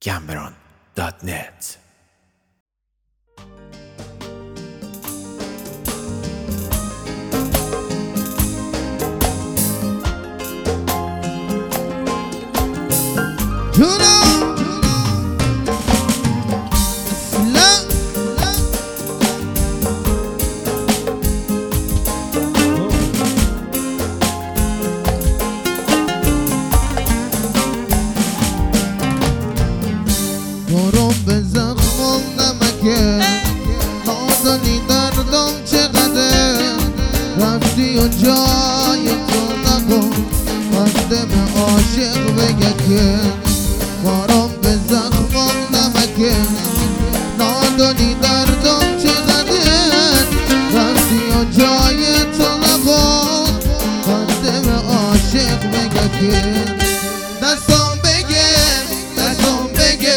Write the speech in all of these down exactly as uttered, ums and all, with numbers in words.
گمبران دات نت. برم به زخمم نمکه نادانی دردم چقدر رفتی و جای تو نکن وقت به عاشق بگه که برم به زخمم نمکه نادانی دردم چقدر رفتی و جای تو نکن وقت به عاشق بگه که دستم بگه دستم بگه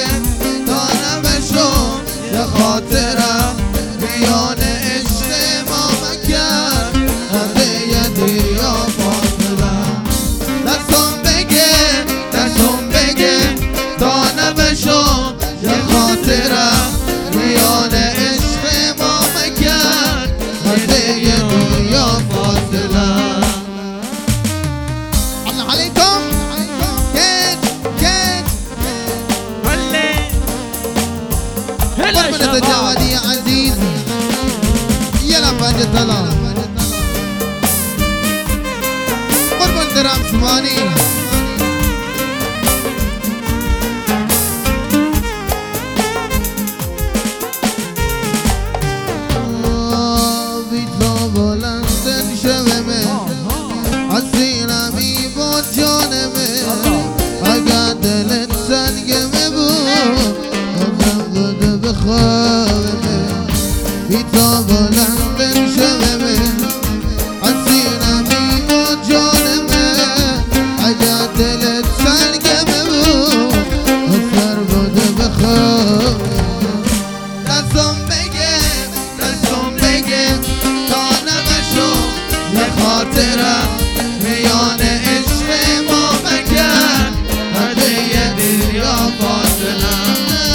خاطرم میان عشق ما مکن همه یه دریا فاصلم دستم بگه دستم بگه تا نبشم یه خاطرم میان عشق ما مکن همه یه دریا فاصلم. الله علیکم کت کت قربانت جوادی عزیز یلا پنج طلا قربان درم سمانی بی تو بلندن شومه حسینمی با جانمه اگر دلت سنگمه بود بخوابه بی تا بلندن شومه حسینمی با جانمه اگر دلت سنگمه بود سر بوده بخوابه دستم بگه دستم بگه تا نبشم یه خاطرم میان عشق ما مکن هده یه دریا فاصلم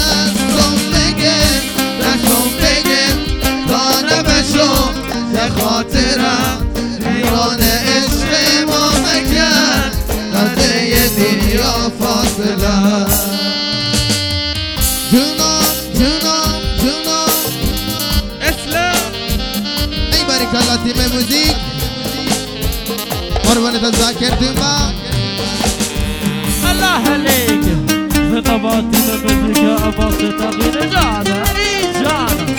یه خاطرم میان عشق ما مکن قده یه دریا فاصله جونم جونم جونم اسلام ای باریکالله تیم موزیک قربانت ذاکر دیما الله علیک خطابات موزیک عباس تغییر جانه ای جانه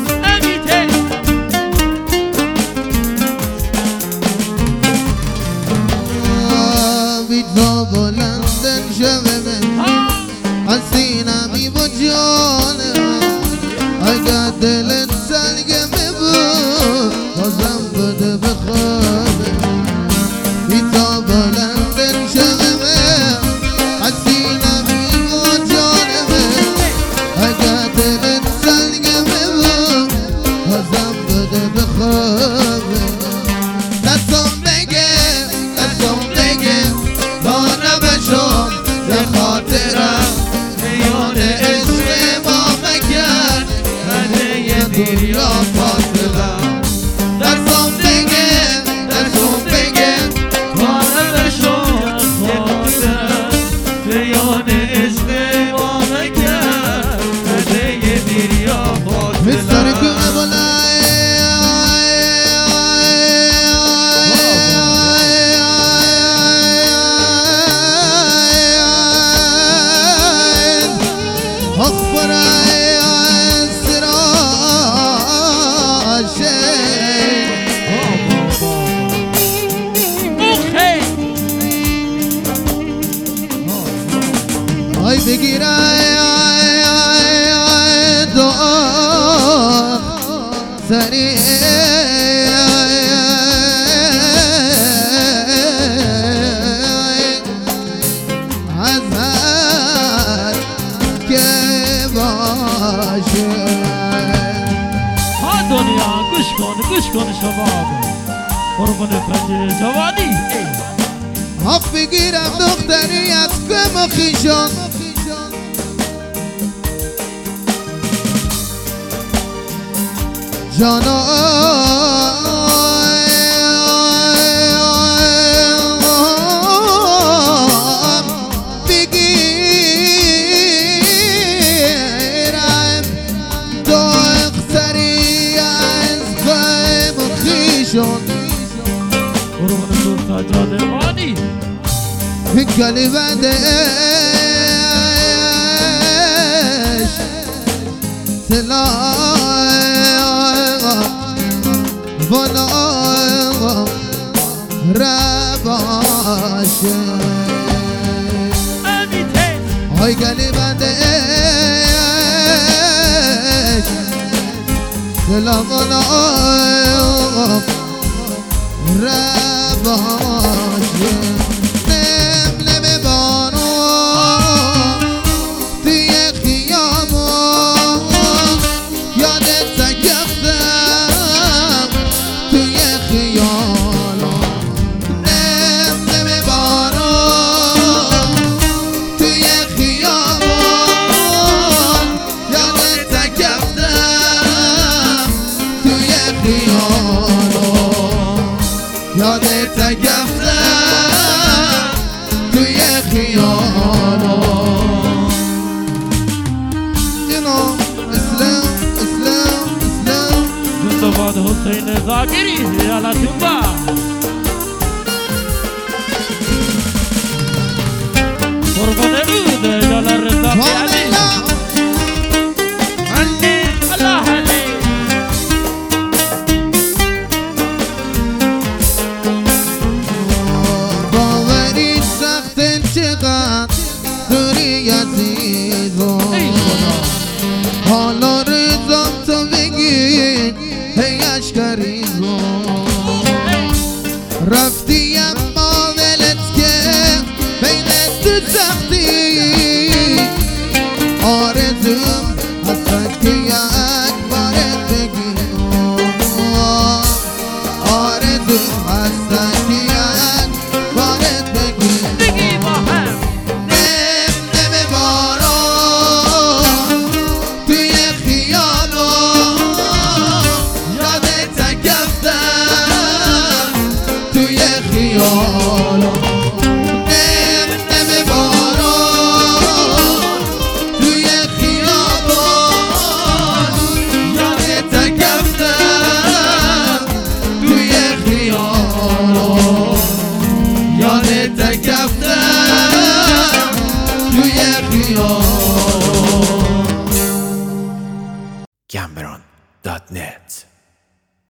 تا بلندن شومه حسینمی با جانمه اگر دلت سنگمه بود بازم بده بخوابه بی تا بلندن شومه حسینمی با جانمه اگر دلت سنگمه بود بازم بده بخوابه دستم بگه دستم بگه تا نبشم یه خاطرم میان عشق ما مکن هده یه دریا فاصلم دستم بگه دستم بگه تا نبشم یه خاطرم میان عشق ما مکن هده یه دریا فاصلم ای بگیر ای ای ای ای دعا سریع ازت که باشه ها دنیا گوش کن گوش کن شباب قربان پنج جوانی ها بگیرم دختری از که مخیشان جانا بگیرم داغ سری از غم خیشون قربان تو سجاد مانی گلی بندش سلام والا رباشه های گلی بندش سلام والا رباشه یادت گفتم توی خیالا اینا اسلام اسلام اسلام زندباد حسین زاگری یالا جنبا قربان رود یالا رضا علی علی الله علی دوری عزیز حالا رضام تو بگی هی اشکریز رفتی اما ولت که بین تو سختی آرزوم هستن که یک بارت بگی آرزوم هستن که یک بارت بگی بگی با هم خیالا نم نم باران توی خیابان یادت گفتم توی خیالا یادت گفتم توی خیالا Cameron dot net